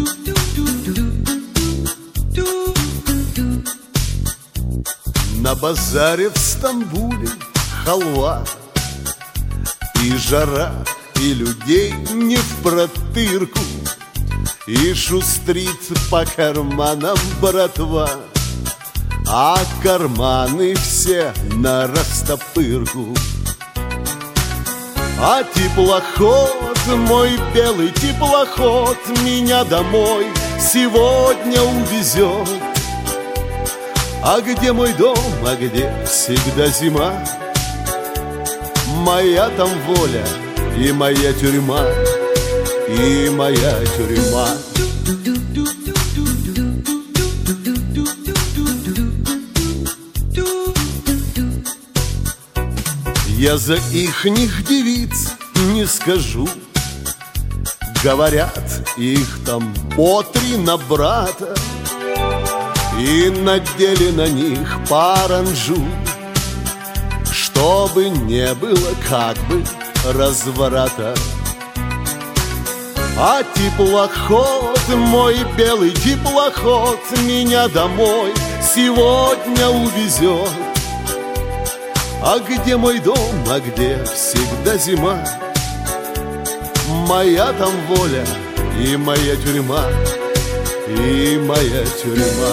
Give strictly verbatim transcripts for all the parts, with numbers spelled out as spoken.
На базаре в Стамбуле халва и жара, и людей не впротырку, и шустрит по карманам братва, а карманы все на растопырку. А теплоход, мой белый теплоход, меня домой сегодня увезет. А где мой дом, а где всегда зима? Моя там воля и моя тюрьма, и моя тюрьма. Я за ихних девиц не скажу. Говорят, их там по три на брата, и надели на них паранджу, чтобы не было как бы разврата. А теплоход, мой белый теплоход, меня домой сегодня увезет. А где мой дом, а где всегда зима? Моя там воля и моя тюрьма, и моя тюрьма.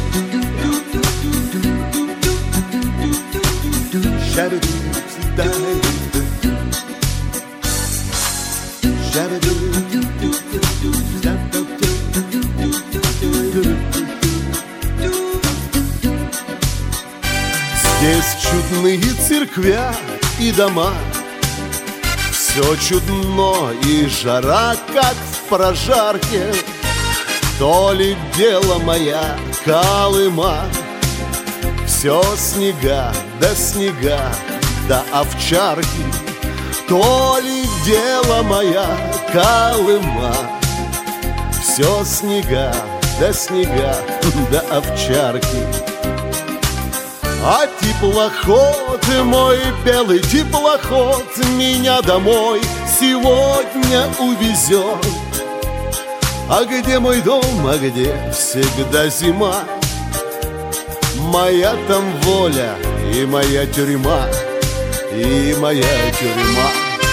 Здесь чудные церквя и дома, все чудно и жара, как в прожарке. То ли дело моя Колыма, все снега да снега да овчарки. То ли дело моя Колыма, все снега да снега да овчарки. А теплоход, мой белый теплоход, меня домой сегодня увезет. А где мой дом, а где всегда зима? Моя там воля и моя тюрьма, и моя тюрьма.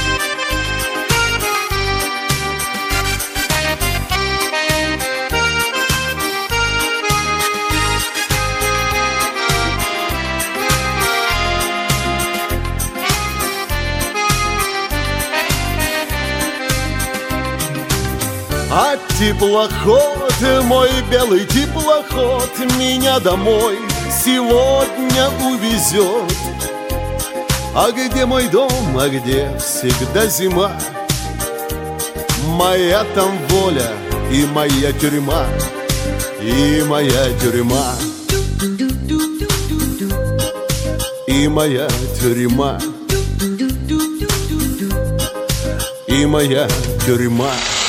А теплоход, мой белый теплоход, меня домой сегодня увезет. А где мой дом, а где всегда зима? Моя там воля и моя тюрьма, и моя тюрьма, и моя тюрьма, и моя тюрьма.